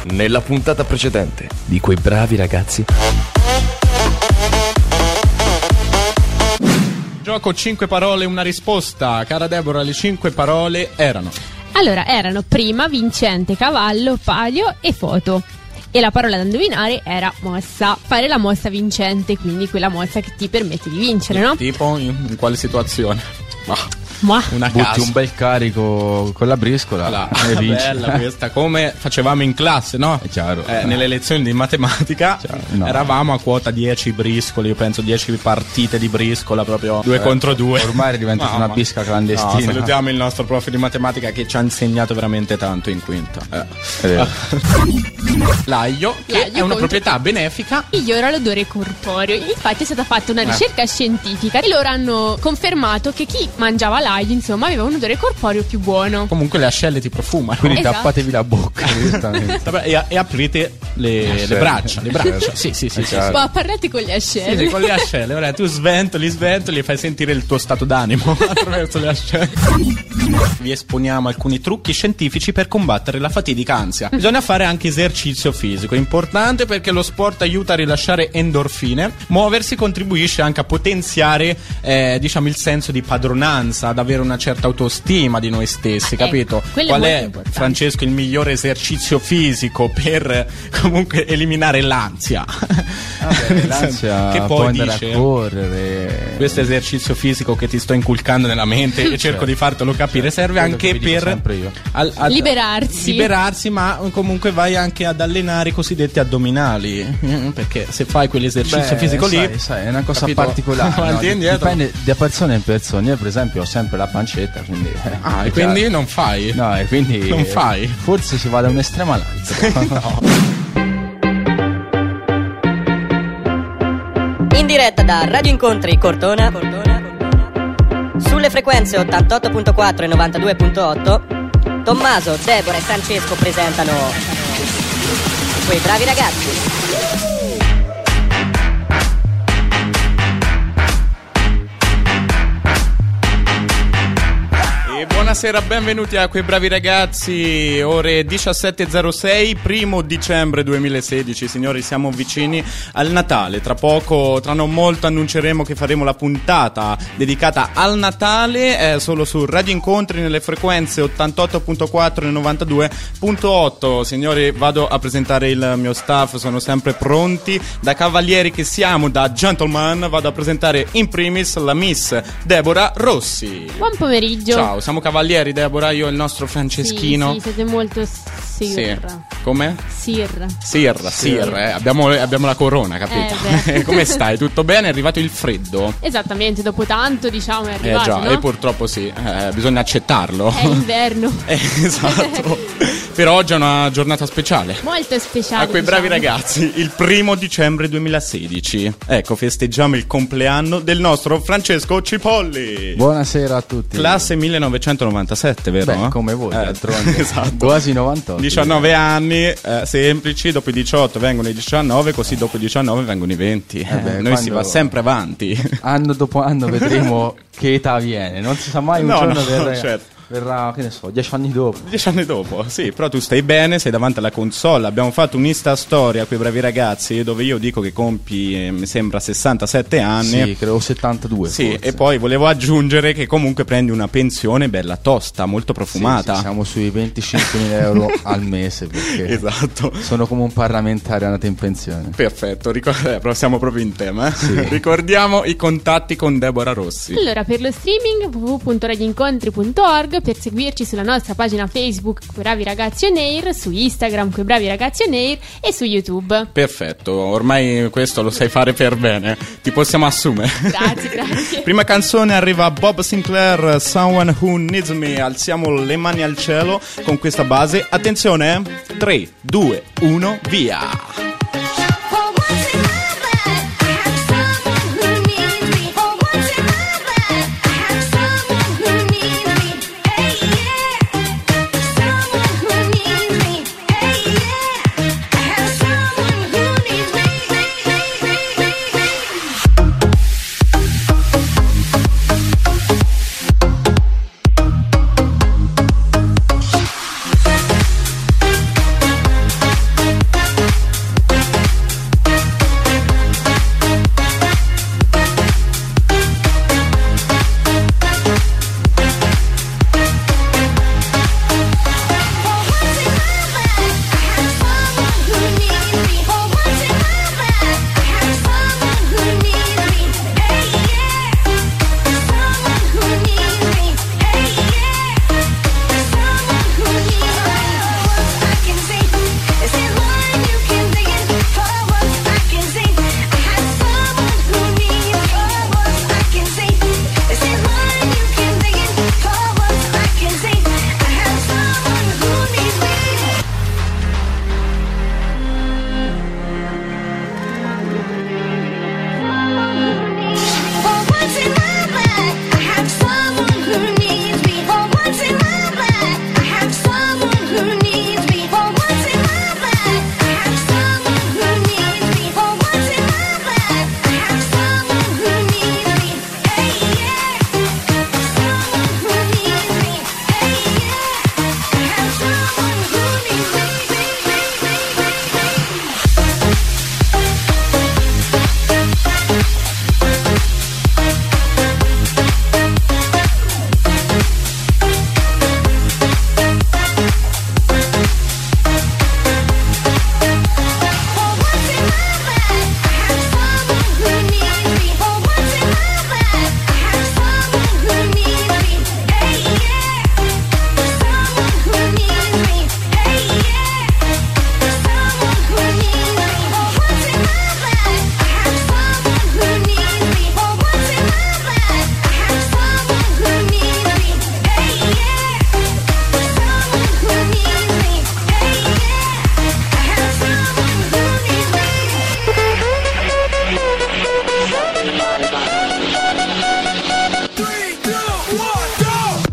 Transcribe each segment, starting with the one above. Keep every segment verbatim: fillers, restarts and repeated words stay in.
nella puntata precedente di Quei bravi ragazzi. Gioco cinque parole, una risposta. Cara Deborah, le cinque parole erano... Allora, erano prima, vincente, cavallo, palio e foto. E la parola da indovinare era mossa. Fare la mossa vincente, quindi quella mossa che ti permette di vincere, no? Tipo in, in quale situazione? Ma... Ma una butti casa. un bel carico con la briscola La, e vinci. bella questa, come facevamo in classe, no? È chiaro. Eh, nelle lezioni di matematica Chiaro, no. eravamo a quota dieci briscoli, io penso dieci partite di briscola, proprio due Eh, contro due. Ormai è diventata Mamma. una bisca clandestina. No, salutiamo il nostro prof di matematica che ci ha insegnato veramente tanto in quinta. Eh. È vero. L'aglio, che L'aglio è una contro- proprietà benefica. migliora l'odore corporeo. Infatti è stata fatta una ricerca scientifica e loro hanno confermato che chi mangiava l'aglio, insomma, aveva un odore corporeo più buono. Comunque le ascelle ti profumano. Quindi Esatto. tappatevi la bocca direttamente. Vabbè, e, e aprite le, le braccia. Le braccia. Sì, sì, sì. È sì, chiaro. Ma parlate con gli Sì, ascelli. sì, con le ascelle, ora tu sventoli, sventoli e fai sentire il tuo stato d'animo attraverso le ascelle. Vi esponiamo alcuni trucchi scientifici per combattere la fatidica ansia. Bisogna fare anche esercizio fisico, importante perché lo sport aiuta a rilasciare endorfine. Muoversi contribuisce anche a potenziare, eh, diciamo, il senso di padronanza, ad avere una certa autostima di noi stessi, Eh, capito? quello è Qual molto è, importante. Francesco, il migliore esercizio fisico per eh, comunque eliminare l'ansia? Vabbè, Nel l'ansia senso, che può poi andare dice a correre. questo esercizio fisico che ti sto inculcando nella mente e cerco di fartelo capire serve quello anche che vi dico per sempre io. al- ad- Liberarsi. liberarsi, ma comunque vai anche ad allenare i cosiddetti addominali, mm, perché se fai quell'esercizio Beh, fisico sai, lì sai, è una cosa capito? particolare. Avanti no? e indietro. Dipende da persona in persona. Io per esempio ho sempre la pancetta, quindi eh, Ah, è e quindi chiaro. non fai? No, e quindi Non fai? Forse si va da un estremo all'altro. No. In diretta da Radio Incontri Cortona, Cortona, Cortona. Sulle frequenze ottantotto virgola quattro e novantadue virgola otto, Tommaso, Deborah e Francesco presentano Quei bravi ragazzi. E buonasera, benvenuti a Quei bravi ragazzi, ore diciassette e zero sei, primo dicembre duemilasedici. Signori, siamo vicini al Natale. Tra poco, tra non molto, annunceremo che faremo la puntata dedicata al Natale, eh, solo su Radio Incontri nelle frequenze ottantotto virgola quattro e novantadue virgola otto. Signori, vado a presentare il mio staff, sono sempre pronti. Da cavalieri che siamo, da gentleman, vado a presentare in primis la Miss Deborah Rossi. Buon pomeriggio. Ciao, siamo cavalieri, Deborah, io e il nostro Franceschino. Sì, sì, siete molto Sì. sir. Come? Sir. Sir, Sir, eh. abbiamo, abbiamo la corona, capito? Eh, beh. Come stai? Tutto bene? È arrivato il freddo? Esattamente, dopo tanto, diciamo, è Eh arrivato, già, no? e purtroppo sì, eh, bisogna accettarlo. È inverno. Eh, esatto. Però oggi è una giornata speciale. Molto speciale. A quei bravi diciamo. ragazzi, il primo dicembre duemilasedici. Ecco, festeggiamo il compleanno del nostro Francesco Cipolli. Buonasera a tutti. Classe millenovecentonovantasette, vero? Beh, come voi, Eh, d'altronde. esatto. Quasi novantotto. diciannove anni, eh, semplici, dopo i diciotto vengono i diciannove, così dopo i diciannove vengono i venti. Eh beh, Noi quando- si va sempre avanti. Anno dopo anno vedremo che età viene. Non si sa mai, un No, giorno no, verrà, certo. verrà, che ne so, dieci anni dopo. Dieci anni dopo, sì, però tu stai bene, sei davanti alla console. Abbiamo fatto un'Insta storia a quei bravi ragazzi dove io dico che compi, eh, mi sembra, sessantasette anni. Sì, credo settantadue. Sì, forse. e poi volevo aggiungere che comunque prendi una pensione bella tosta, molto Sì, profumata. sì, siamo sui venticinquemila euro al mese perché Esatto. sono come un parlamentare andato in pensione. Perfetto, ricor- eh, però siamo proprio in tema. eh. Ricordiamo i contatti con Deborah Rossi. Allora, per lo streaming w w w punto radioincontri punto org, per seguirci sulla nostra pagina Facebook Quei bravi ragazzi on air, su Instagram Quei bravi ragazzi on air e su YouTube. Perfetto, ormai questo lo sai fare per bene, ti possiamo assumere. Grazie, grazie. Prima canzone arriva Bob Sinclair, Someone Who Needs Me. Alziamo le mani al cielo con questa base. Attenzione, tre, due, uno, via. Hey,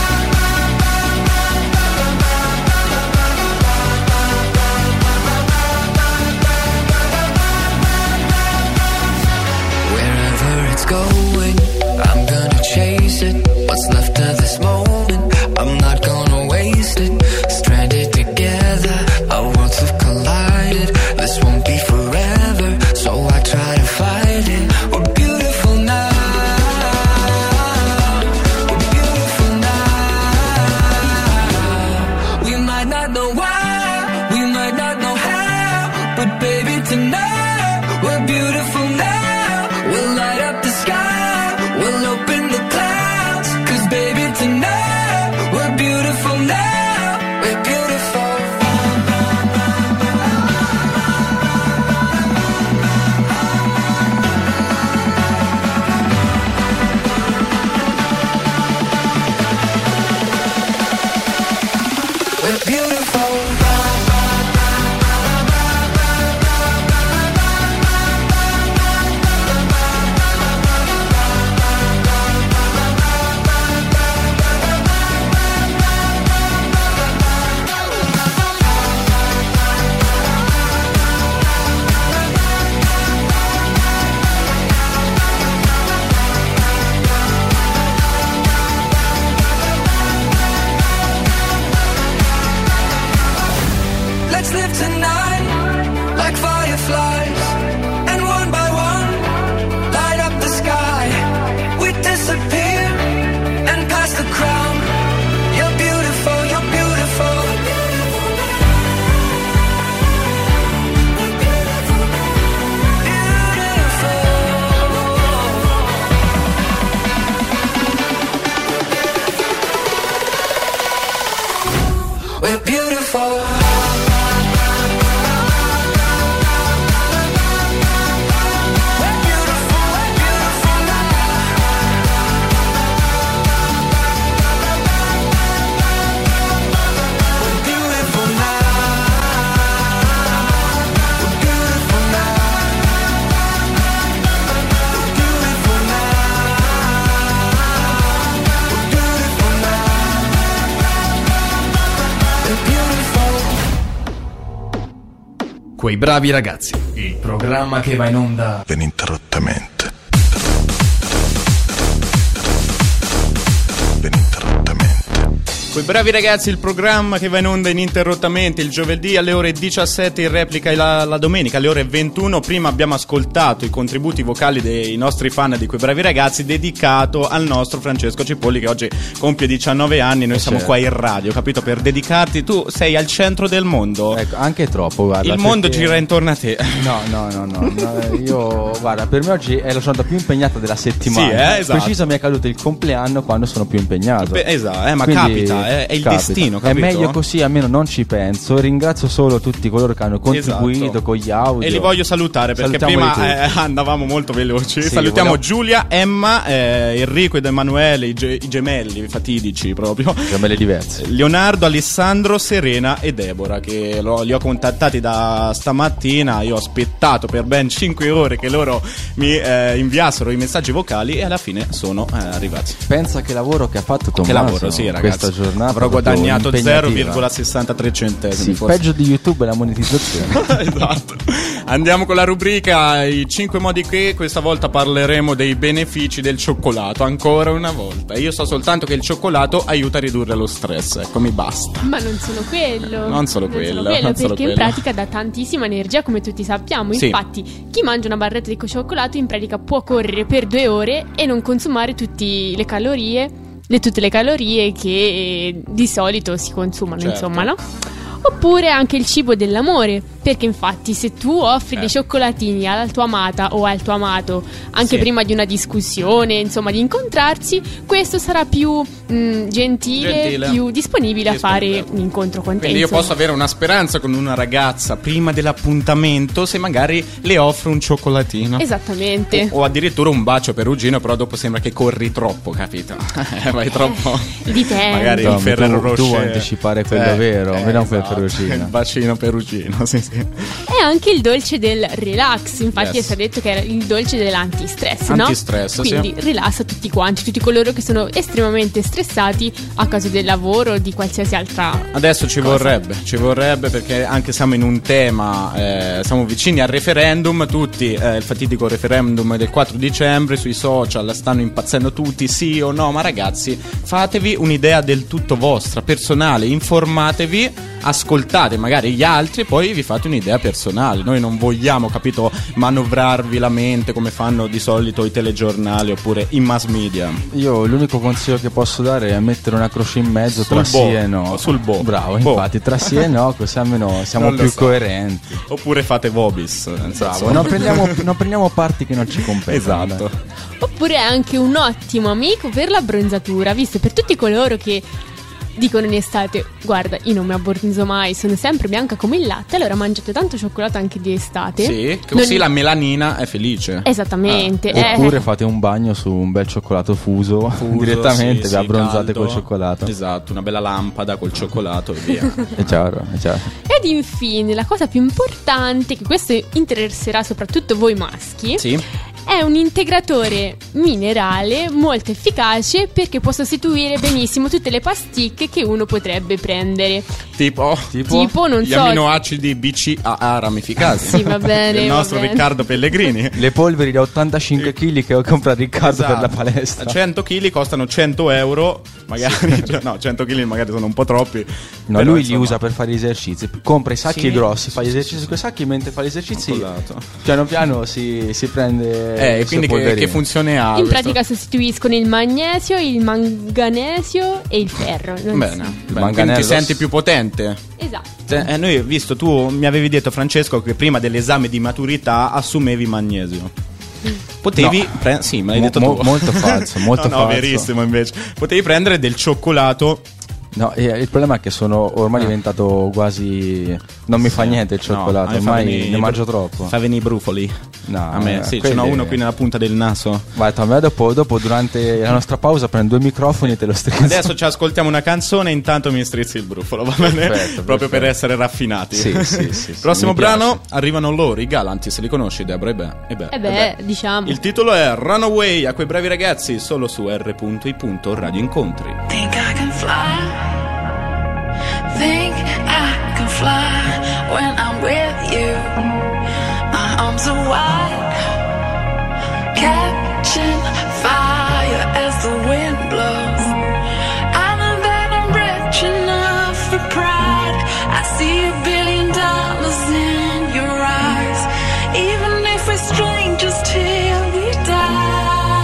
Going, I'm gonna chase it. What's left of this moment, I'm not gonna waste it. Stranded together, our worlds have collided. This won't be forever, so I try to fight it. We're beautiful now. We're beautiful now. We might not know why, we might not know how, but baby tonight, we're beautiful now. We'll light up the sky, we'll open the clouds, 'cause baby tonight, we're beautiful now, we're beautiful. We're beautiful. butterflies, and one by one light up the sky. We disappear and pass the crown. You're beautiful, you're beautiful. We're beautiful. Quei bravi ragazzi, il programma che va in onda ininterrottamente. Quei bravi ragazzi, il programma che va in onda ininterrottamente il giovedì alle ore diciassette, in replica la, la domenica alle ore ventuno. Prima abbiamo ascoltato i contributi vocali dei nostri fan di Quei bravi ragazzi, dedicato al nostro Francesco Cipolli, che oggi compie diciannove anni. Noi eh siamo certo. qua in radio, capito? Per dedicarti. Tu sei al centro del mondo. Ecco, anche troppo, guarda. Il mondo perché... gira intorno a te. No, no, no, no, no. Io, guarda, per me oggi è la giornata più impegnata della settimana. Sì, eh, esatto. Preciso mi è caduto il compleanno quando sono più impegnato. Beh, esatto, eh, ma Quindi, capita. È, è il capita. destino, capito? È meglio così, almeno non ci penso. Ringrazio solo tutti coloro che hanno contribuito esatto. con gli audio. E li voglio salutare perché Salutiamoli prima eh, andavamo molto veloci. Sì, Salutiamo vogliamo... Giulia, Emma, eh, Enrico ed Emanuele, i, ge- i gemelli fatidici proprio. Gemelli diversi. Leonardo, Alessandro, Serena e Deborah, che lo, li ho contattati da stamattina. Io ho aspettato per ben cinque ore che loro mi eh, inviassero i messaggi vocali e alla fine sono eh, arrivati. Pensa che lavoro che ha fatto Tommaso. Che lavoro, sì, ragazzi. Questa giornata avrò guadagnato zero virgola sessantatré centesimi. Sì, peggio di YouTube è la monetizzazione. Esatto. Andiamo con la rubrica I cinque modi che questa volta parleremo dei benefici del cioccolato. Ancora una volta. Io so soltanto che il cioccolato aiuta a ridurre lo stress. Ecco, mi basta. Ma non solo quello. Non solo non quello. Solo quello non perché solo in quello. pratica dà tantissima energia, come tutti sappiamo. Sì. Infatti, chi mangia una barretta di cioccolato in pratica può correre per due ore e non consumare tutte le calorie. Le, tutte le calorie che eh, di solito si consumano, certo. insomma, no? Oppure anche il cibo dell'amore, perché infatti se tu offri eh. dei cioccolatini alla tua amata o al tuo amato anche sì. prima di una discussione, insomma di incontrarsi, questo sarà più mh, gentile, Gentile. più disponibile a Disponibile. fare un incontro con te. Quindi io insomma. posso avere una speranza con una ragazza prima dell'appuntamento se magari le offro un cioccolatino. Esattamente. O, o addirittura un bacio perugino, però dopo sembra che corri troppo, capito? Vai troppo. Dipende. Magari no, il Ferrero tu, Rocher. tu vuoi anticipare quello eh, vero, eh, non quel esatto. perugino. Il bacino perugino, sì, sì. E anche il dolce del relax. Infatti Yes. è stato detto che era il dolce dell'antistress, no? Antistress, Quindi sì. rilassa tutti quanti, tutti coloro che sono estremamente stressati a causa del lavoro o di qualsiasi altra. Adesso ci cosa. vorrebbe, ci vorrebbe perché anche siamo in un tema, eh, siamo vicini al referendum, tutti, eh, il fatidico referendum del quattro dicembre, sui social stanno impazzendo tutti, sì o no, ma ragazzi, fatevi un'idea del tutto vostra, personale, informatevi, ascoltate magari gli altri e poi vi fate un'idea personale. Noi non vogliamo, capito, manovrarvi la mente come fanno di solito i telegiornali oppure i mass media. Io l'unico consiglio che posso dare è mettere una croce in mezzo Sul tra sì bo, e no. sul bo. Bravo, Bo. infatti tra sì e no, così almeno siamo Non lo più so. coerenti. Oppure fate Vobis, nel Bravo, senso- non prendiamo, non prendiamo parti che non ci competono. Esatto. Oppure è anche un ottimo amico per l'abbronzatura, visto per tutti coloro che dicono in estate: guarda, io non mi abbronzo mai, sono sempre bianca come il latte. Allora mangiate tanto cioccolato anche di estate. Sì, così Non- la melanina è felice. Esattamente. Ah. eh. Oppure fate un bagno su un bel cioccolato fuso, Fuso, direttamente sì, vi sì, abbronzate caldo. col cioccolato. Esatto, una bella lampada col cioccolato e via. È chiaro, è chiaro. Ed infine la cosa più importante, che questo interesserà soprattutto voi maschi, Sì. è un integratore minerale molto efficace perché può sostituire benissimo tutte le pasticche che uno potrebbe prendere. Tipo, Tipo, non gli so- aminoacidi B C A A ramificati. Sì, va bene, Il va nostro bene. Riccardo Pellegrini. Le polveri da ottantacinque chili che ho comprato Riccardo Esatto. per la palestra. cento chili costano cento euro. magari, sì. Cioè, no, cento chili magari sono un po' troppi. No, però, lui insomma, li usa per fare gli esercizi. Compra i sacchi sì, grossi, fa gli sì, esercizi sì, su quei sacchi, mentre fa gli esercizi Coccollato. piano piano si, si prende. Eh, il quindi suo che, che funzione ha? In questo? pratica sostituiscono il magnesio, il manganesio e il ferro. Non Bene, so. bene. Quindi ti senti più potente. Esatto. Eh, noi, visto, tu mi avevi detto, Francesco, che prima dell'esame di maturità assumevi magnesio. Potevi No. pre- sì, me l'hai Mo- detto mo- tu. molto falso, molto no, no, falso. verissimo invece. Potevi prendere del cioccolato. No, eh, il problema è che sono ormai diventato quasi. Non mi fa niente il cioccolato, No, a me fa ormai venire ne i mangio bru- troppo. Fa venire i brufoli. No, A me, eh, sì, ce quelli- n'ho uno qui nella punta del naso. Vai, Tommy, dopo, dopo durante la nostra pausa prendo due microfoni e te lo strizzo. Adesso ci ascoltiamo una canzone, intanto mi strizzi il brufolo, va bene? Perfetto, Proprio per perfetto. essere raffinati. Sì, sì, sì, sì, Prossimo mi brano, arrivano loro, i Galantis, li conosci, Deborah? E beh, e beh, Eh e beh, beh. diciamo. Il titolo è Runaway, a quei bravi ragazzi, solo su R I Radio Incontri. Think I can fly. Think I can fly when I'm with you. My arms are wide, catching fire as the wind blows. I know that I'm rich enough for pride. I see a billion dollars in your eyes. Even if we're strangers till we die.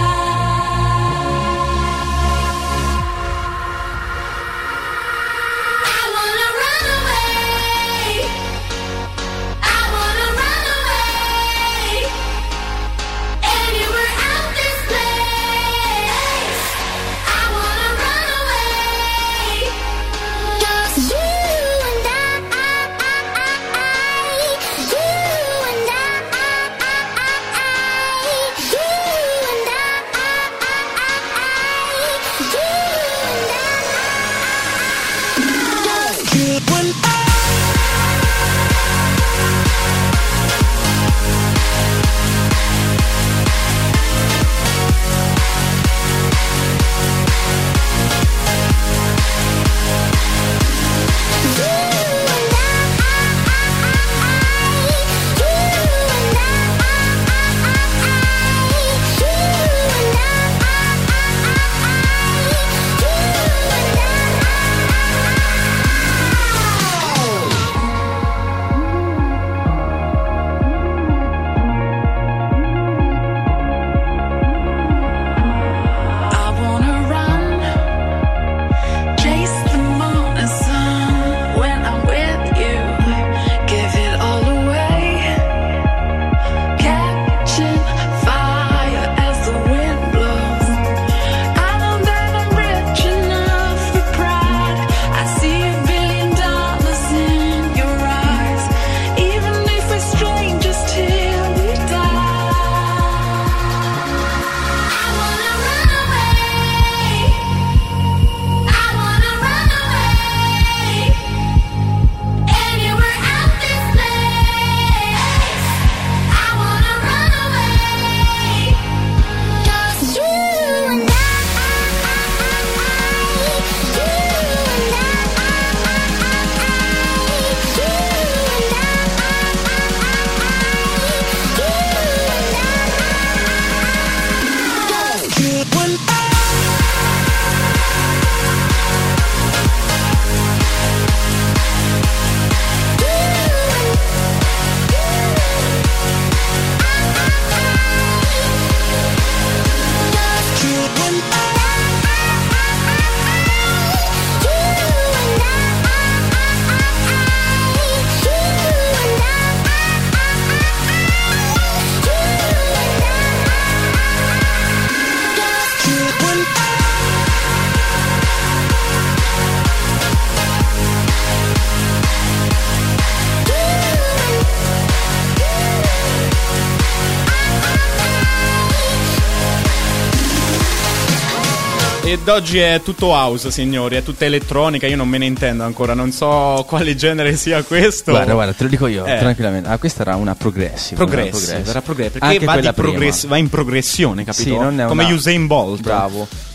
Ed oggi è tutto house, signori, è tutta elettronica, io non me ne intendo ancora, non so quale genere sia questo. Guarda, guarda, te lo dico io, Eh. tranquillamente. Ah, questa era una progressive. Progressive, una progressive. era progressive, perché Anche va, di quella prima. progress- va in progressione, capito? Sì, non è come una- Usain Bolt. Bravo.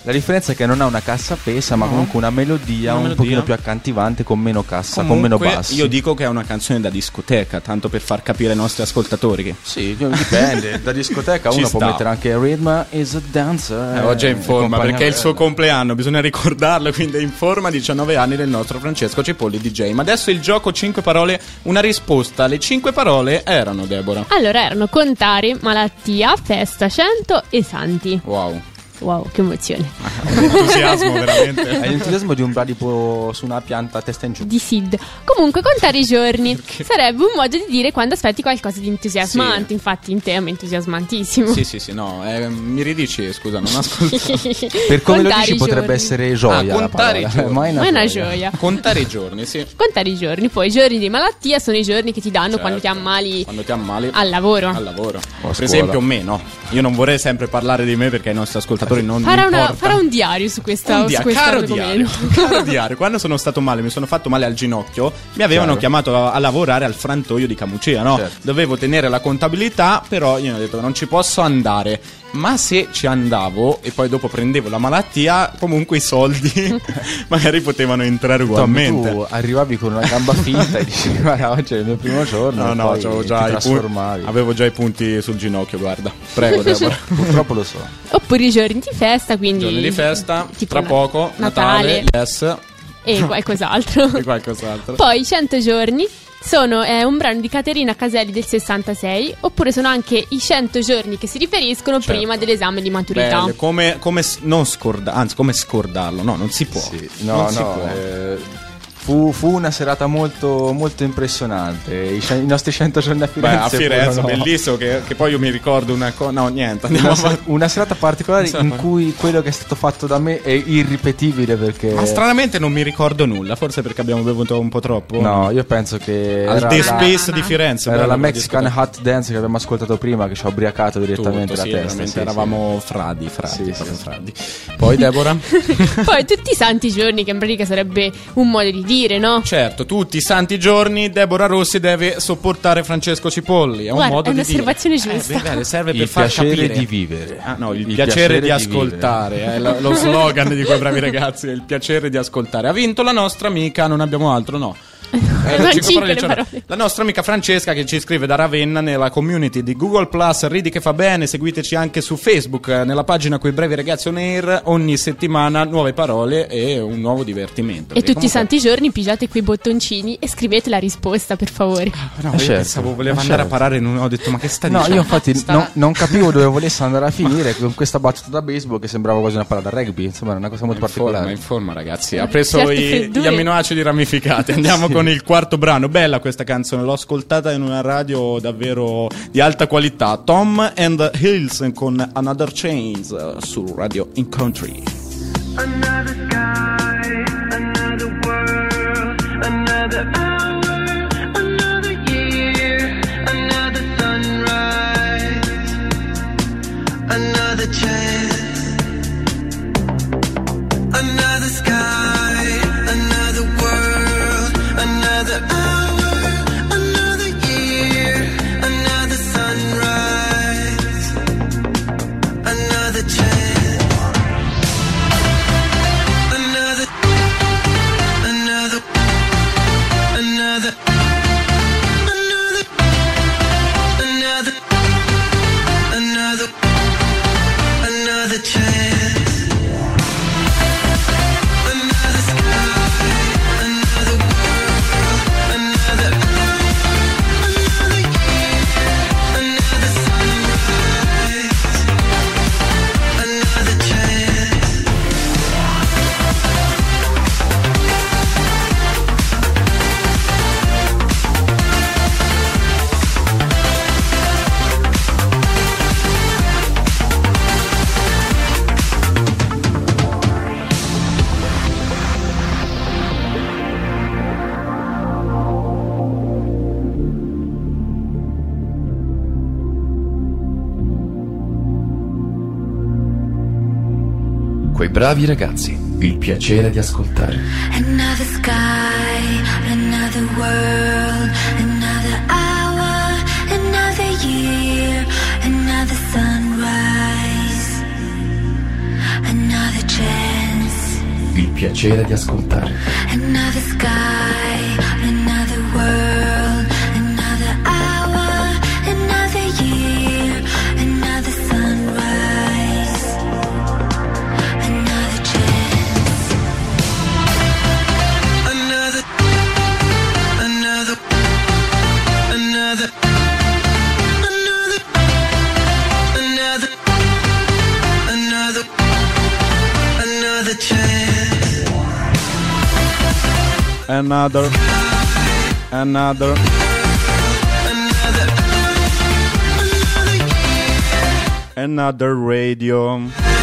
La differenza è che non ha una cassa pesa, ma No. comunque una melodia Una un melodia. pochino più accantivante, con meno cassa, Comunque, con meno bassi. io dico che è una canzone da discoteca, tanto per far capire ai nostri ascoltatori che Sì, dipende. Da discoteca Ci uno può sta. mettere anche Rhythm is a dancer. Eh, oggi è in forma compagnia perché è il suo bella. compleanno, bisogna ricordarlo, quindi è in forma, diciannove anni del nostro Francesco Cipolli D J. Ma adesso il gioco cinque parole, una risposta. Le cinque parole erano, Deborah. Allora erano contare, malattia, festa, cento e santi. Wow. Wow, che emozione. Entusiasmo veramente. È l'entusiasmo di un bradipo su una pianta a testa in giù. Di Sid. Comunque contare i giorni sarebbe un modo di dire quando aspetti qualcosa di entusiasmante. Sì. Infatti in tema entusiasmantissimo. Sì, sì, sì, no, eh, mi ridici, scusa, non ascolto. Per come lo Contare dici i potrebbe giorni. essere gioia. Ah, la contare i parola. giorni. Ma è una Ma è una gioia. gioia. Contare i giorni, sì. Contare i giorni. Poi i giorni di malattia sono i giorni che ti danno Certo. quando ti ammali Quando ti ammali al lavoro. al lavoro. O a Per scuola. esempio me, no. Io non vorrei sempre parlare di me perché ai nostri ascoltatori non Farà, una- importa. farà un diario su questa Un dia- su questo caro argomento. diario, caro diario, quando sono stato male, mi sono fatto male al ginocchio, mi avevano Chiaro. chiamato a, a lavorare al frantoio di Camucia, no? Certo. Dovevo tenere la contabilità, però io ho detto non ci posso andare. Ma se ci andavo e poi dopo prendevo la malattia, comunque i soldi magari potevano entrare Tommy, ugualmente. tu arrivavi con una gamba finta e dicevi guarda oggi è il mio primo giorno. No, e no, poi c'avevo ti già, i trasformavi. punti, avevo già i punti sul ginocchio, guarda. Prego, Deborah. Purtroppo lo so. Oppure i giorni di festa, quindi Giorni di festa, tipo tra na- poco, Natale, Natale yes, e qualcos'altro. e qualcos'altro. Poi i cento giorni sono è un brano di Caterina Caselli del sessantasei, oppure sono anche i cento giorni che si riferiscono Certo. prima dell'esame di maturità. Belle, come, come s- non scorda, anzi come scordarlo, no, non si può. Sì, no, non no, si può. eh, fu, fu una serata molto, molto impressionante. I, ce- i nostri cento giorni a Beh, Firenze. a Firenze, furono bellissimo, che, che poi io mi ricordo una cosa, no niente, andiamo Una, se- avanti. una serata particolare Una in serata- cui quello che è stato fatto da me è irripetibile perché. Ma stranamente non mi ricordo nulla, forse perché abbiamo bevuto un po' troppo. No, io penso che. Al era The la- Space di Firenze. Era bello la quella Mexican discoteca. Hot Dance che abbiamo ascoltato prima, che ci ha ubriacato direttamente Tutto, la sì, testa. veramente sì, eravamo fradi, fradi, Sì, proprio sì. fradi. Poi Deborah? Poi tutti i santi giorni, che in pratica sarebbe un modo di dire, no? Certo, tutti i santi giorni Deborah Rossi deve sopportare Francesco Cipolli. È un Guarda, modo è di un'osservazione dire. giusta. Eh, bene, serve Il per far piacere capire di vivere. Ah, no, il, Il piacere, piacere di di ascoltare, è lo, lo slogan di quei bravi ragazzi, è il piacere di ascoltare. Ha vinto la nostra amica, non abbiamo altro, no. Eh, Sono cinque cinque parole, le cioè, parole. la nostra amica Francesca che ci scrive da Ravenna nella community di Google Plus, ridi che fa bene, seguiteci anche su Facebook eh, nella pagina Quei Brevi Ragazzi On Air, ogni settimana nuove parole e un nuovo divertimento. E Perché tutti i comunque- santi giorni pigiate quei bottoncini e scrivete la risposta, per favore. No, Eh, io certo, pensavo voleva eh, andare certo. a parare, non ho detto ma che sta No, dicendo? io infatti Sta- non, non capivo dove volesse andare a finire con questa battuta da baseball che sembrava quasi una palla da rugby. Insomma, era una cosa molto in forma, particolare. in forma ragazzi, ha preso Certe i- freddure. gli amminoacidi ramificati. Andiamo Sì. con il quarto brano. Bella questa canzone, l'ho ascoltata in una radio davvero di alta qualità. Tom and Hills con Another Chains eh, su Radio In Country. Another sky, another world, another hour, another year, another sunrise, another chance, another sky, another world, another hour, another year, another sunrise, another chance. Another, another, another, another, another, another, another chance. Another sky, another world, another hour, another year, another sunrise, another chance. Quei bravi ragazzi, il piacere di ascoltare. Another sky, another world, another hour, another year, another sunrise, another chance. piacere di ascoltare. Another sky, another world, another hour, another year, another sunrise, another chance. Another, another, another, another, another, another, another chance. Another, another, another radio.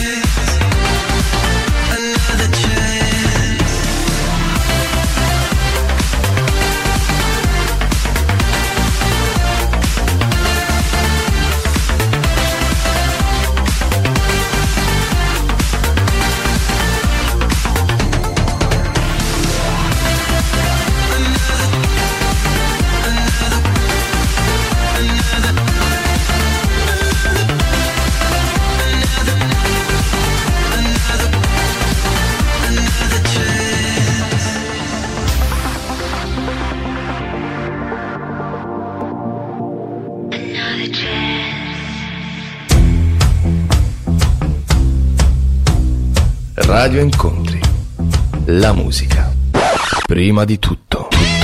Radio Incontri. La musica. Prima di tutto.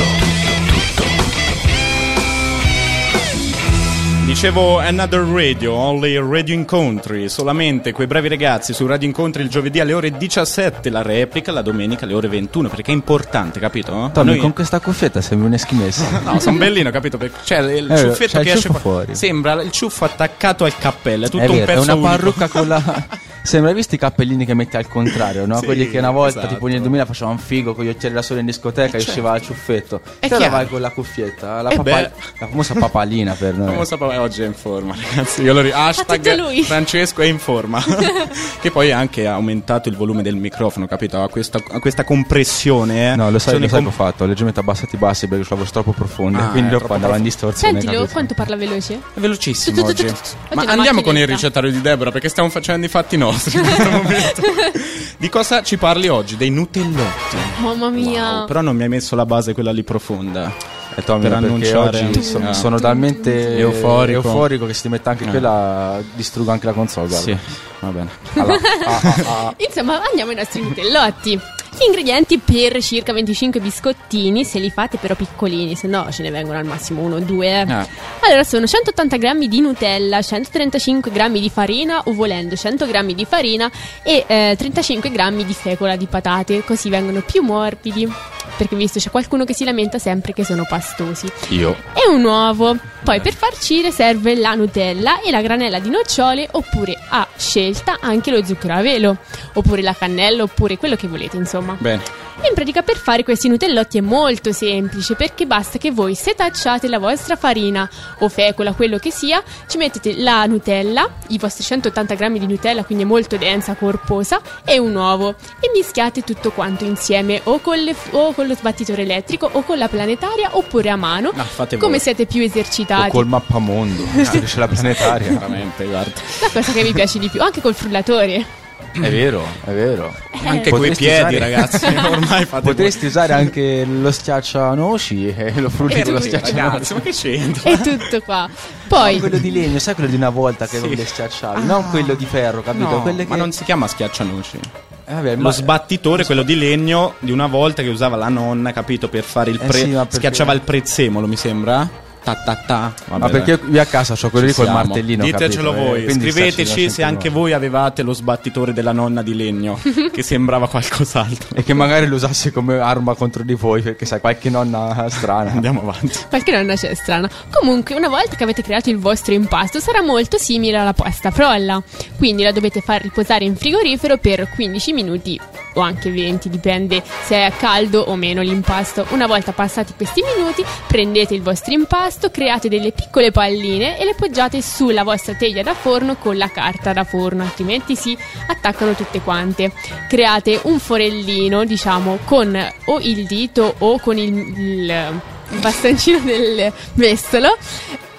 Dicevo Another Radio, Only Radio Incontri, solamente quei bravi ragazzi su Radio Incontri il giovedì alle ore diciassette, la replica la domenica alle ore ventuno, perché è importante, capito? Tommy, Noi... con questa cuffietta sembri un eschimese. No, sono bellino, capito? Perché c'è il eh, ciuffetto c'è che il esce ciuffo fuori. Sembra il ciuffo attaccato al cappello, è tutto è vero, un pezzo è una unico. parrucca con la... Sembra, hai visto i cappellini che metti al contrario, no? Sì, quelli che una volta, esatto. tipo nel duemila, facevano figo con gli occhiali da sole in discoteca e certo. usciva il ciuffetto. È E ora chiaro. vai con la cuffietta, la, Eh papa- beh. la famosa papalina per noi. La famosa papalina, oggi è in forma, ragazzi. Io lo ri- tutto hashtag lui. Francesco è in forma. Che poi ha anche aumentato il volume del microfono, capito? Ha questa, ha questa compressione. Eh. No, lo sai, Sono lo i sai com- che ho fatto? Ho leggermente abbassato i bassi perché sono troppo profondi. Ah, quindi è dopo troppo andava in profondo. distorsione. Sentilo, capito? quanto parla veloce? È velocissimo Tu, tu, oggi. tu, tu, tu. Ma Oggi la andiamo con il macchinetta. ricettario di Deborah, perché stiamo facendo i fatti nostri in questo momento. Di cosa ci parli oggi? Dei Nutellotti. Mamma mia. Wow, però non mi hai messo la base quella lì profonda. E Tommy, Per perché annunciare oggi sono, Ah. sono talmente Euforico. euforico che se ti mette anche Ah. quella, distruggo anche la console. Guarda. Sì, va bene. Allora, ah, ah, ah. Insomma, andiamo ai nostri Nutellotti. Gli ingredienti per circa venticinque biscottini, se li fate però piccolini, se no ce ne vengono al massimo uno o due. eh. Ah. Allora sono centottanta grammi di Nutella, centotrentacinque grammi di farina o volendo cento grammi di farina e eh, trentacinque grammi di fecola di patate, così vengono più morbidi. Perché visto c'è qualcuno che si lamenta sempre che sono pastosi. Io. E un uovo. Poi per farcire serve la Nutella e la granella di nocciole, oppure a scelta anche lo zucchero a velo, oppure la cannella, oppure quello che volete, insomma. Bene. In pratica per fare questi Nutellotti è molto semplice, perché basta che voi setacciate la vostra farina o fecola, quello che sia, ci mettete la Nutella, i vostri centottanta grammi di Nutella, quindi è molto densa, corposa, e un uovo, e mischiate tutto quanto insieme o con, le, o con lo sbattitore elettrico o con la planetaria oppure a mano, No, fate come voi. siete più O esercitati. col mappamondo, visto che c'è la planetaria. Veramente, guarda. La cosa che vi piace di più, anche col frullatore. È vero, è vero. Anche coi Potresti piedi, usare- ragazzi. Ormai fate Potresti usare anche lo schiaccianoci e lo frulli Eh, con lo sì, schiaccianoci. ragazzi, ma che c'entra? È tutto qua. Poi No, quello di legno, sai quello di una volta che Sì. non le schiacciavi, non quello di ferro, capito? No, Quelle ma che... non si chiama schiaccianoci. Eh, vabbè, Lo ma- sbattitore, quello di legno di una volta che usava la nonna, capito? Per fare il Eh pre... sì, ma perché- Schiacciava il prezzemolo, mi sembra. Ta ta ta. Vabbè, Ma perché dai. io a casa ho quello Ci lì col siamo. martellino, Ditecelo capito? voi, Eh, quindi scriveteci starci se anche voi avevate lo sbattitore della nonna di legno, che sembrava qualcos'altro. E che magari lo usasse come arma contro di voi, perché sai, qualche nonna strana. Andiamo avanti. qualche nonna c'è strana. Comunque, una volta che avete creato il vostro impasto, sarà molto simile alla pasta frolla. Quindi la dovete far riposare in frigorifero per quindici minuti o anche venti, dipende se è caldo o meno l'impasto. Una volta passati questi minuti, prendete il vostro impasto, create delle piccole palline e le poggiate sulla vostra teglia da forno con la carta da forno, altrimenti si attaccano tutte quante. Create un forellino, diciamo, con o il dito o con il, il bastoncino del mestolo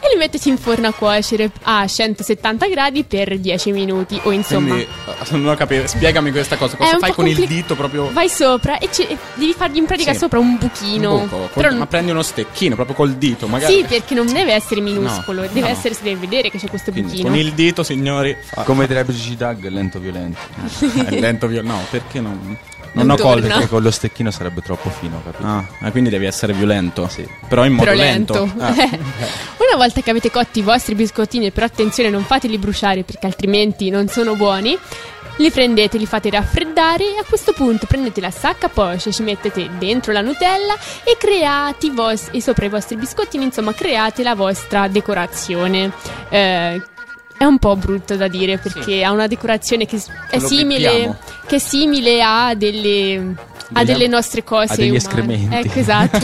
e li mettete in forno a cuocere a centosettanta gradi per dieci minuti o insomma. Quindi, non ho capito, spiegami questa cosa. Cosa fai con compli- il dito proprio? Vai sopra e c- devi fargli in pratica sì. sopra un buchino. Un buco, col, ma prendi uno stecchino proprio col dito, magari. Sì, perché non deve essere minuscolo, no, deve no. essere, si deve vedere che c'è questo Quindi, buchino. con il dito, signori. Fa... Come direbbe Gigi Dag, lento violento. È lento violento. No, perché non. Non ho colto. Perché con lo stecchino sarebbe troppo fino, capito? Ah, quindi devi essere violento. Sì. Però in modo però lento. lento. Ah. Una volta che avete cotti i vostri biscottini, però attenzione, non fateli bruciare perché altrimenti non sono buoni. Li prendete, li fate raffreddare e a questo punto prendete la sacca a poche, ci mettete dentro la Nutella e create i vos- e sopra i vostri biscottini, insomma, create la vostra decorazione. Eh, È un po' brutto da dire perché sì. ha una decorazione che è simile, che è simile a delle, a delle nostre cose, a degli umane. escrementi. Ecco, esatto.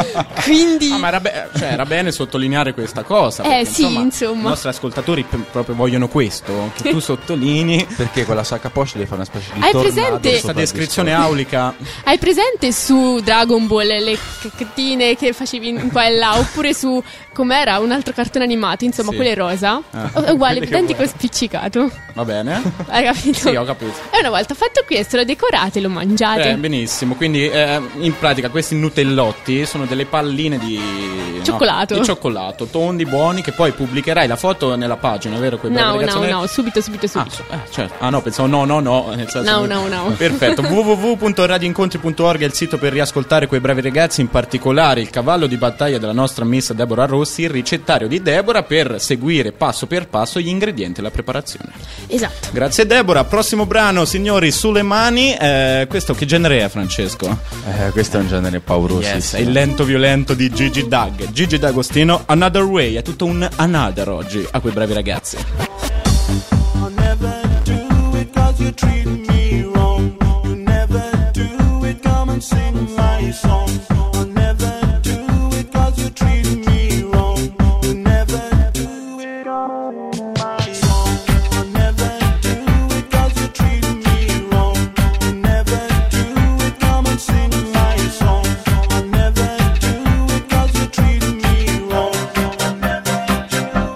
Quindi ah, ma era, be- cioè, era bene sottolineare questa cosa. Perché, eh sì, insomma, insomma. I nostri ascoltatori p- proprio vogliono questo, che tu sottolinei. Perché con la sacca poche devi fare una specie di Hai tornado. presente questa descrizione aulica? Hai presente su Dragon Ball le cacchettine che facevi in qua e là, oppure su com'era un altro cartone animato, insomma, sì. quelle rosa? Ah, uguale, identico spiccicato. Va bene. Hai capito? Sì, ho capito. E una volta fatto questo lo decorate e lo mangiate. Eh, benissimo. Quindi eh, in pratica questi nutellotti sono delle palline di cioccolato. No, di cioccolato, tondi, buoni, che poi pubblicherai la foto nella pagina, vero? No, no, no, subito, subito, subito. Ah, eh, certo. ah no, pensavo no, no, no. Nel senso no, no, no. Perfetto. w w w punto radioincontri punto org è il sito per riascoltare quei bravi ragazzi, in particolare il cavallo di battaglia della nostra Miss Deborah Rossi, il ricettario di Deborah, per seguire passo per passo gli ingredienti e la preparazione. Esatto. Grazie Deborah. Prossimo brano, signori, Sulle mani. Eh, questo che genere è, Francesco? Eh, questo è un genere pauroso. Yes, è il lento violento di Gigi Dag. Gigi D'Agostino, Another Way. È tutto un another oggi a quei bravi ragazzi.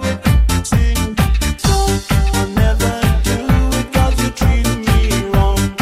Wrong.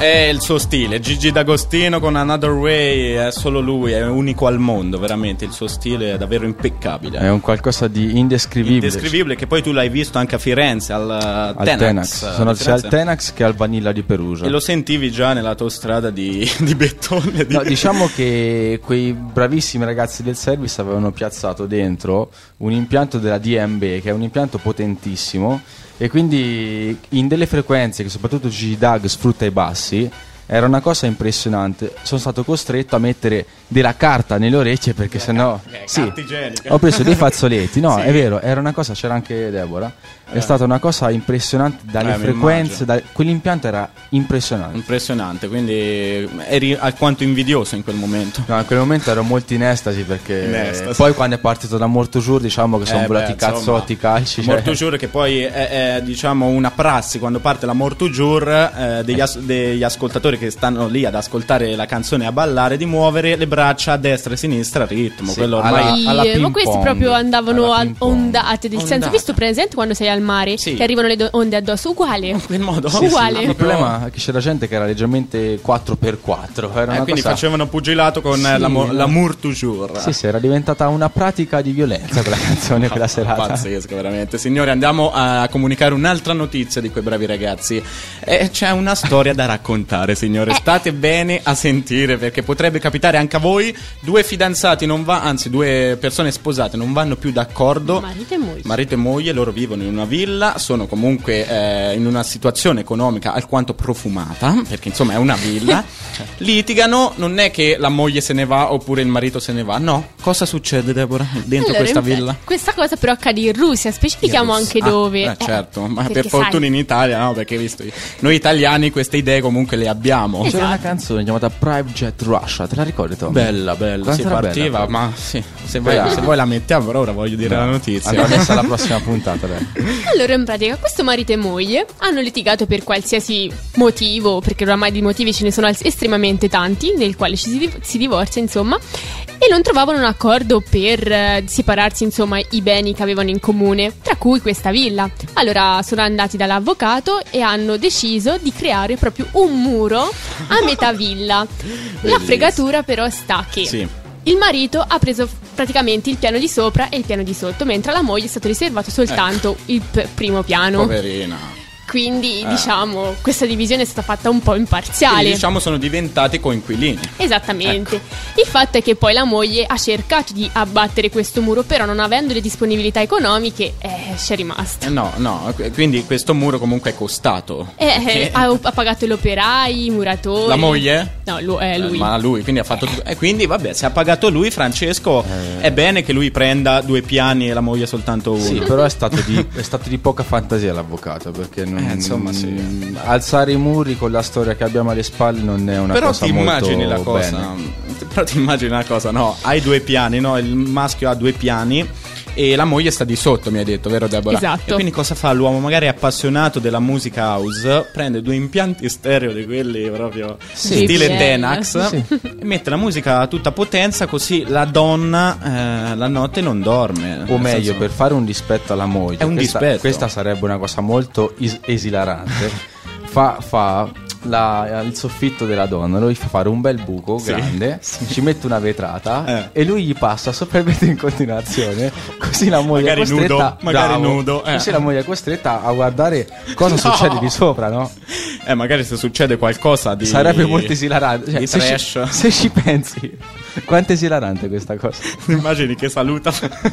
È il suo stile, Gigi D'Agostino con Another Way, è solo lui, è unico al mondo, veramente, il suo stile è davvero impeccabile. È un qualcosa di indescrivibile. Indescrivibile, che poi tu l'hai visto anche a Firenze, al, al Tenax. Tenax. Sono sia al Tenax che al Vanilla di Perugia. E lo sentivi già nell'autostrada di, di Bettone. Di... No, diciamo che quei bravissimi ragazzi del service avevano piazzato dentro un impianto della D M B, che è un impianto potentissimo, e quindi in delle frequenze che soprattutto Gigi Dag sfrutta ai bassi era una cosa impressionante. Sono stato costretto a mettere della carta nelle orecchie perché sennò eh, sì, igienica. ho preso dei fazzoletti. No, sì. È vero, era una cosa, c'era anche Deborah. È eh. stata una cosa impressionante dalle eh, frequenze, da, quell'impianto era impressionante. Impressionante, quindi eri alquanto invidioso in quel momento. No, in quel momento ero molto in estasi perché in estasi. Poi quando è partito da Morto Jour, diciamo che sono eh, volati beh, cazzotti, insomma, calci. Morto Cioè... Jour, che poi è, è diciamo una prassi quando parte la Morto Jour, eh, degli, as- degli ascoltatori che stanno lì ad ascoltare la canzone e a ballare, di muovere le braccia a destra e sinistra a ritmo. Sì, quello ormai alla, alla ma questi proprio andavano a ondate, del Ondata. senso, visto presente quando sei al mare, sì, che arrivano le do- onde addosso, uguale. In quel modo. Sì, uguale. sì. Il problema è che c'era gente che era leggermente quattro per quattro. Era eh, una quindi cosa... facevano pugilato con sì, la, mo- la Morto Jour. Sì, sì, era diventata una pratica di violenza quella canzone, quella serata. Pazzesco, veramente. Signori, andiamo a comunicare un'altra notizia di quei bravi ragazzi. Eh, c'è una storia da raccontare, signore. State bene a sentire, perché potrebbe capitare anche a voi. Due fidanzati non va, anzi due persone sposate non vanno più d'accordo. Marito e moglie. Marito e moglie, loro vivono in una villa, sono comunque eh, in una situazione economica alquanto profumata, perché insomma è una villa. Litigano, non è che la moglie se ne va oppure il marito se ne va. No, cosa succede, Deborah, dentro Allora, questa in- villa? Questa cosa però accade in Russia, specifichiamo In Russia. anche dove. Ah, eh, certo, ma perché per fortuna sai. in Italia, no? Perché visto noi italiani queste idee comunque le abbiamo. Esatto. C'era una canzone chiamata Private Jet Russia, te la ricordi, Tom? Bella, bella, Quanto si era partiva, bella? ma sì, se vuoi, Bella. se vuoi la mettiamo, però ora voglio dire No, la notizia. andrà messa alla prossima puntata, dai. Allora, in pratica, questo marito e moglie hanno litigato per qualsiasi motivo, perché oramai di motivi ce ne sono al- estremamente tanti, nel quale ci si, di- si divorzia, insomma, e non trovavano un accordo per eh, separarsi, insomma, i beni che avevano in comune, tra cui questa villa. Allora sono andati dall'avvocato e hanno deciso di creare proprio un muro a metà villa. La fregatura però sta che Sì. il marito ha preso praticamente il piano di sopra e il piano di sotto, mentre alla moglie è stato riservato soltanto il p- primo piano. Poverina. Quindi, Eh. diciamo, questa divisione è stata fatta un po' imparziale. Quindi, diciamo sono diventati coinquilini. Esattamente. Ecco. Il fatto è che poi la moglie ha cercato di abbattere questo muro, però non avendo le disponibilità economiche, eh, ci è rimasta. Eh, no, no, qu- quindi questo muro comunque è costato. Eh, eh, Perché- ha, ha pagato gli operai, i muratori. La moglie? No, lu- eh, lui. Eh, ma lui, quindi ha fatto tu- E quindi vabbè, se ha pagato lui, Francesco, è bene che lui prenda due piani e la moglie soltanto uno. Sì, però è stato di, è stato di poca fantasia l'avvocato, perché non, Eh, insomma, sì. alzare i muri con la storia che abbiamo alle spalle non è una Però cosa ti molto immagini la cosa, bene. però ti immagini una cosa, no? Hai due piani, no? Il maschio ha due piani e la moglie sta di sotto, mi hai detto, vero Deborah? Esatto. E quindi cosa fa l'uomo? Magari appassionato della musica house, prende due impianti stereo di quelli proprio Sì. stile Sì. Tenax Sì. e mette la musica a tutta potenza, così la donna eh, la notte non dorme. O Nel meglio, senso- per fare un dispetto alla moglie, È un questa, dispetto. questa sarebbe una cosa molto is- esilarante. fa, fa la- il soffitto della donna, lui fa fare un bel buco Sì. grande, ci mette una vetrata Eh. e lui gli passa sopra il vetro in continuazione, così la moglie Magari è costretta, nudo, magari bravo, nudo, eh. così la moglie è costretta a guardare cosa No. succede di sopra, no? Eh, magari se succede qualcosa di Sarebbe molto esilarante, cioè, di se, trash. ci, se ci pensi, quanto è esilarante questa cosa. Immagini che saluta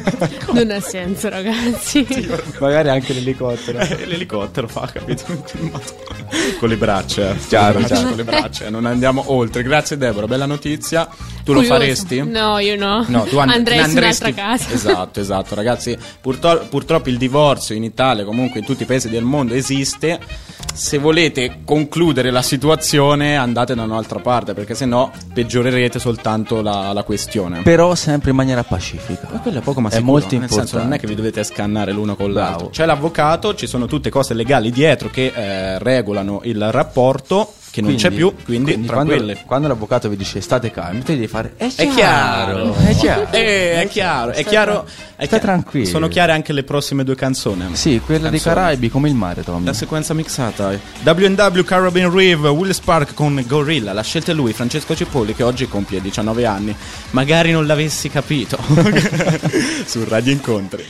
Non ha senso, ragazzi. Magari anche l'elicottero. Eh, l'elicottero fa, capito? Con le braccia, eh. Chiaro, con le braccia, chiaro. con le braccia, non andiamo oltre. Grazie Deborah, bella notizia. Tu lo Curioso. faresti? No, io no. No, tu and- andrei ne su andresti- un'altra casa. Esatto, esatto, ragazzi. Purtro- purtroppo il divorzio in Italia, comunque in tutti i paesi del mondo, esiste. Se volete concludere la situazione, andate da un'altra parte, perché sennò peggiorerete soltanto la, la questione. Però sempre in maniera pacifica. Ma quello è poco ma È sicuro, molto nel senso importante. non è che vi dovete scannare l'uno con l'altro. Bravo. C'è l'avvocato, ci sono tutte cose legali dietro che eh, regolano il rapporto. che non Quindi- c'è più, quindi, quindi tranquilli. quando, quando l'avvocato vi dice state calmi, tu devi fare è È chiaro, è chiaro, Eh, è chiaro, è Stai chiaro. tra- È stai chiaro. tranquillo. Sono chiare anche le prossime due canzoni. Sì, quella dei Canzoni. Caraibi come il mare, Tommy. La sequenza mixata. W and W Caribbean Reeve, Will Spark con Gorilla. L'ha scelta lui, Francesco Cipollini, che oggi compie diciannove anni. Magari non l'avessi capito. Su Radio Incontri.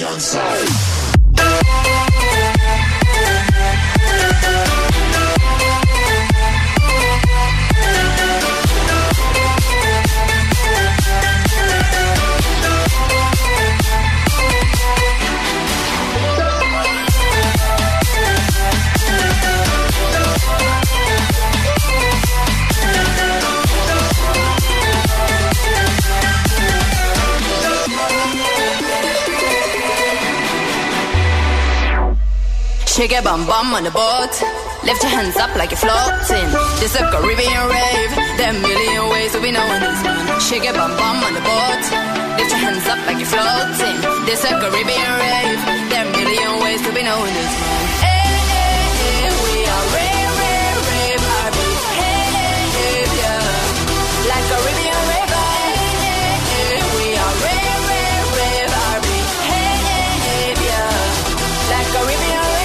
Shake your bum bum on the boat. Lift your hands up like you're floating. This a Caribbean rave. There are a million ways to be knowing this one. Shake your bum bum on the boat. Lift your hands up like you're floating. This a Caribbean rave. There are a million ways to be knowing this one. Hey, hey, hey, we are rave, rave, rave, R B. Hey, hey, hey, yeah. Like Caribbean rave. Hey, hey, hey, we are rave, rave, rave, R B. Hey, hey, hey, yeah. Like Caribbean rave.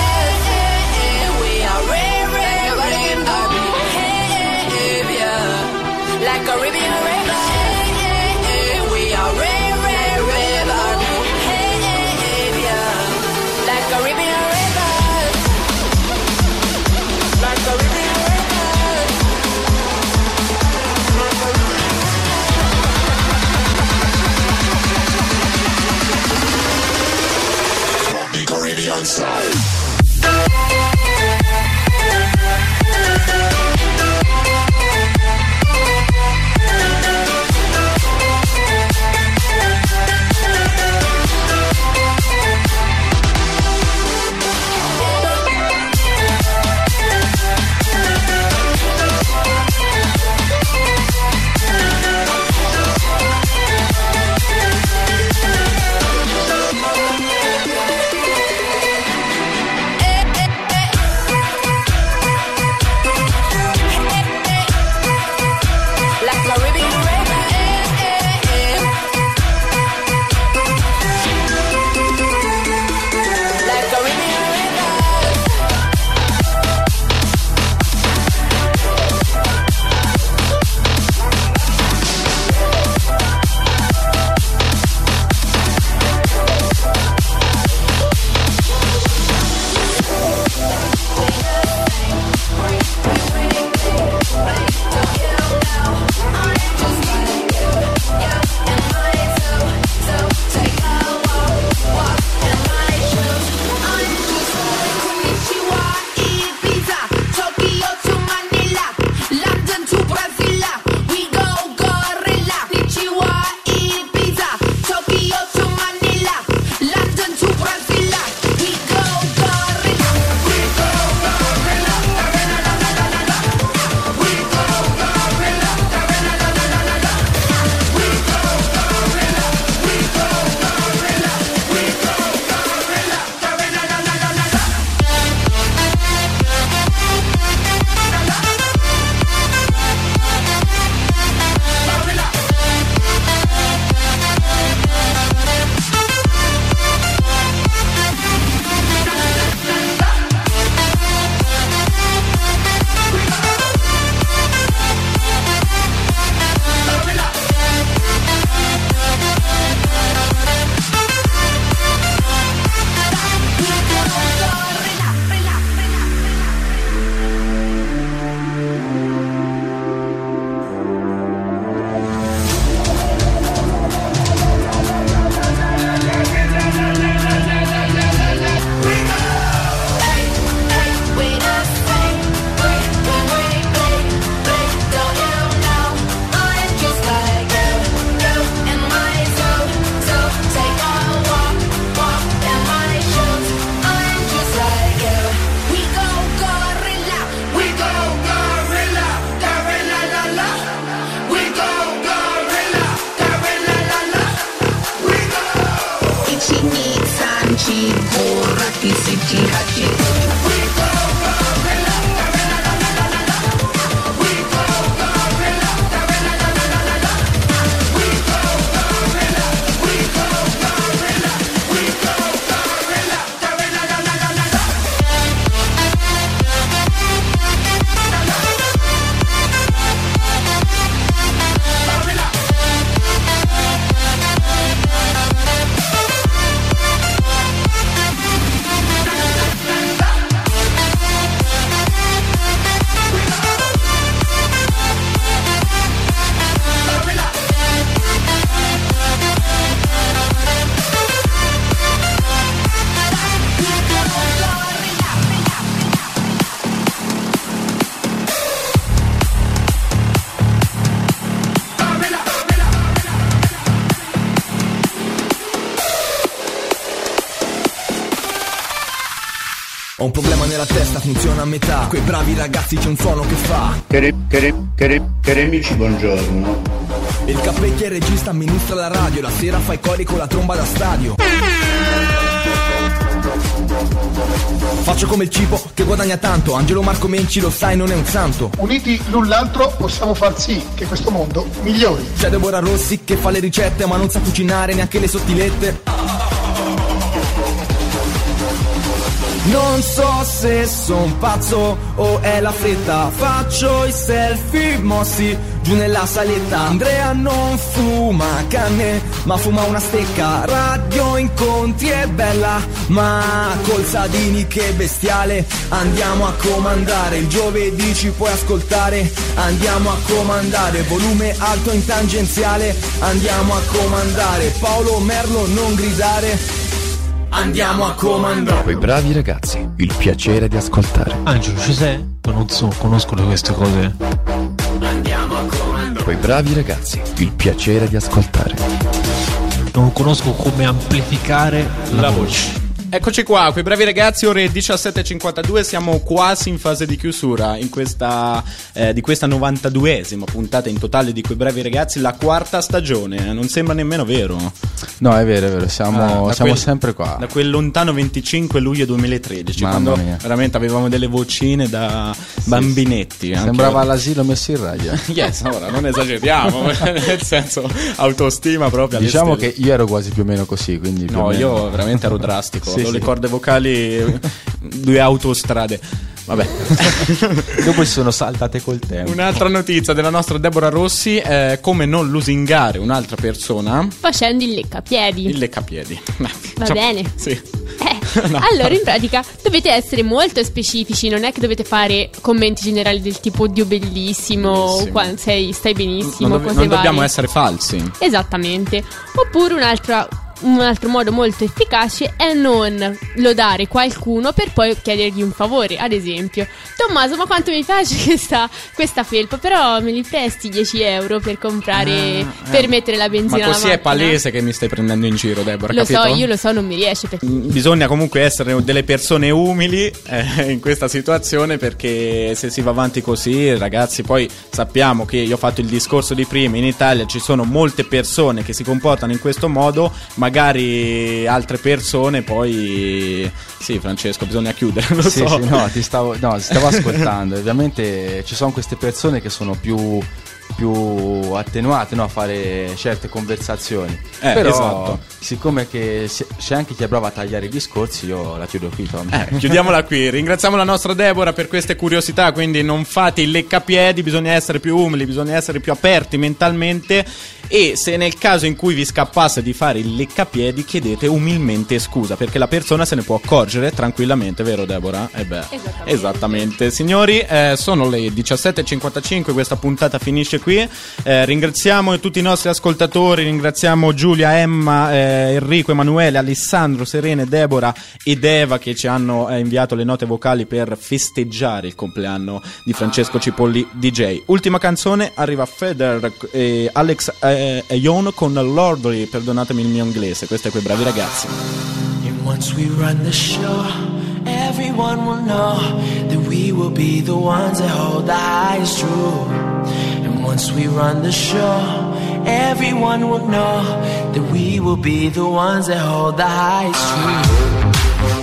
Like Caribbean river, hey, hey, hey, we are rave, rave, rave, R B. Hey, hey, hey, yeah. Like Caribbean river. Ho un problema nella testa, funziona a metà. Quei bravi ragazzi c'è un suono che fa. Cari, cari, cari, cari amici, buongiorno. Il cappecchio è il regista, amministra la radio. La sera fa i cori con la tromba da stadio. Faccio come il cibo che guadagna tanto. Angelo Marco Menci, lo sai, non è un santo. Uniti l'un l'altro possiamo far sì che questo mondo migliori. C'è Deborah Rossi che fa le ricette ma non sa cucinare neanche le sottilette. Non so se son pazzo o è la fretta. Faccio i selfie mossi giù nella saletta. Andrea non fuma canne ma fuma una stecca. Radio incontri è bella ma col Sadini che bestiale. Andiamo a comandare, il giovedì ci puoi ascoltare. Andiamo a comandare, volume alto in tangenziale. Andiamo a comandare, Paolo Merlo non gridare. Andiamo a comandare. Quei bravi ragazzi, il piacere di ascoltare. Angelo, ci sei? Non so, conosco queste cose. Andiamo a comandare. Quei bravi ragazzi, il piacere di ascoltare. Non conosco come amplificare la, la voce. voce. Eccoci qua, quei bravi ragazzi, ore diciassette e cinquantadue, siamo quasi in fase di chiusura in questa, eh, di questa novantaduesima puntata in totale di quei bravi ragazzi, la quarta stagione, non sembra nemmeno vero. No, è vero, è vero, siamo, Ah, siamo quel- sempre qua. Da quel lontano venticinque luglio duemilatredici, Mamma quando mia. veramente avevamo delle vocine da bambinetti. anche Sembrava ora. all'asilo messo in radio. Yes, ora non esageriamo, nel senso autostima proprio alle Diciamo stelle. che io ero quasi più o meno così, quindi più o No, meno- io veramente ero drastico. Sì, Avevo sì. le corde vocali, due autostrade. Vabbè. Dopo si sono saltate col tempo. Un'altra notizia della nostra Deborah Rossi è come non lusingare un'altra persona. Facendo il leccapiedi. Il leccapiedi. Va Ciao. bene. Sì. Eh, No. Allora, in pratica dovete essere molto specifici. Non è che dovete fare commenti generali del tipo Dio bellissimo, Bellissimo. qua sei, stai benissimo, Non, dov- cose non dobbiamo varie. essere falsi. Esattamente. Oppure un'altra un altro modo molto efficace è non lodare qualcuno per poi chiedergli un favore. Ad esempio, Tommaso, ma quanto mi piace questa, questa felpa, però me li presti dieci euro per comprare, Ah, per eh. mettere la benzina Ma alla così è macchina? palese che mi stai prendendo in giro, Deborah, Lo capito? so, io lo so, non mi riesce perché... Bisogna comunque essere delle persone umili eh, in questa situazione, perché se si va avanti così, ragazzi, poi sappiamo che io ho fatto il discorso di prima, in Italia ci sono molte persone che si comportano in questo modo, magari altre persone poi... Sì, Francesco, bisogna chiudere, lo Sì, so. sì, no, ti stavo, no, ti stavo ascoltando. Ovviamente ci sono queste persone che sono più, più attenuate, no, a fare certe conversazioni. Eh, Però, esatto. siccome che se- c'è anche chi prova a tagliare i discorsi, io la chiudo qui, Tom. Eh, chiudiamola qui. Ringraziamo la nostra Deborah per queste curiosità. Quindi non fate il leccapiedi, bisogna essere più umili, bisogna essere più aperti mentalmente. E se nel caso in cui vi scappasse di fare il leccapiedi, chiedete umilmente scusa, perché la persona se ne può accorgere tranquillamente, vero Deborah? Eh beh, Esattamente. esattamente. Signori, eh, sono le diciassette e cinquantacinque, questa puntata finisce qui. Eh, ringraziamo tutti i nostri ascoltatori, ringraziamo Giulia, Emma, eh, Enrico, Emanuele, Alessandro, Serene, Deborah ed Eva che ci hanno eh, inviato le note vocali per festeggiare il compleanno di Francesco Cipolli D J. Ultima canzone, arriva Feder e Alex eh, Ion con Lordly, perdonatemi il mio inglese, questo è Quei Bravi Ragazzi. And once we run the show, everyone will know that we will be the ones that hold the highest truth. And once we run the show, everyone will know that we will be the ones that hold the highest truth.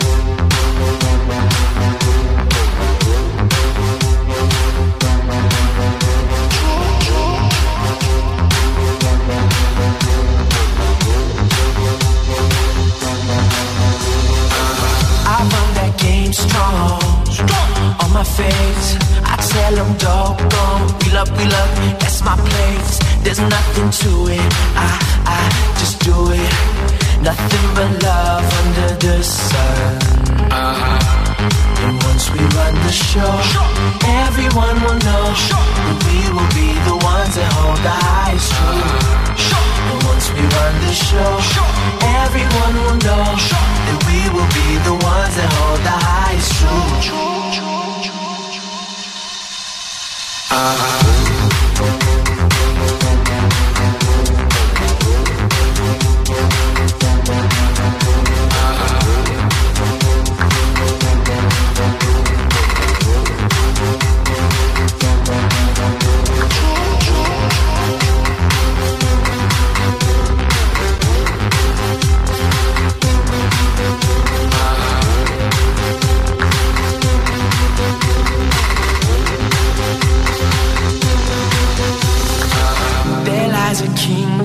I run that game strong, on my face. I tell them, dog, don't wheel up, wheel up, that's my place. There's nothing to it, I, I just do it. Nothing but love under the sun. And once we run the show, everyone will know that we will be the ones that hold the highest truth. And once we run the show, everyone will know that we will be the ones that hold the highest truth.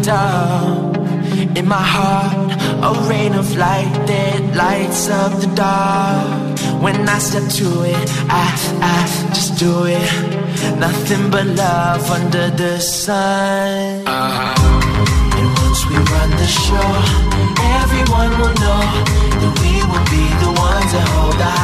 lined up. In my heart, a rain of light that lights up the dark. When I step to it, I, I just do it. Nothing but love under the sun. uh-huh. And once we run the show, everyone will know that we will be the ones that hold the